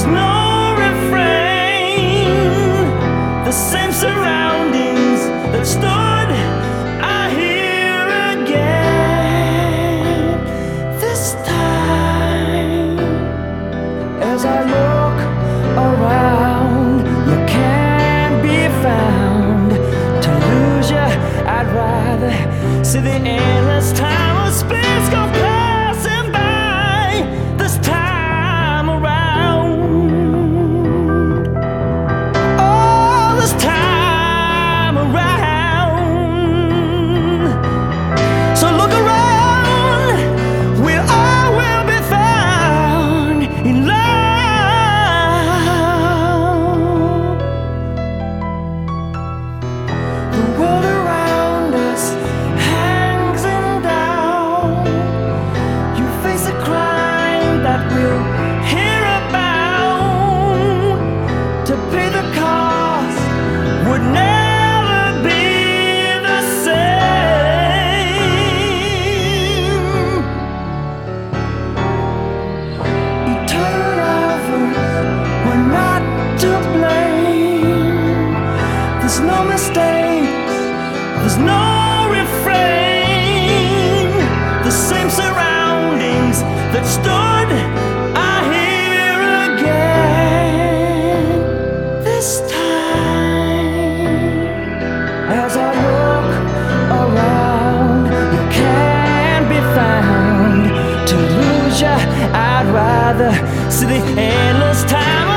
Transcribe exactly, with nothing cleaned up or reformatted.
There's no refrain, the same surroundings that stood are here again. This time, as I look around, you can't be found. To lose you, I'd rather see the endless time of space go passing by. This time around, oh, this time around. So look around, we all will be found in love. The world around us hangs in doubt. You face a crime that we'll hear about. To pay the cost would never be the same. Eternal lovers were not to blame. There's no mistakes, there's no refrain. The same surroundings that stood are here again. This time, as I look around, you can't be found. To lose you, I'd rather see the endless time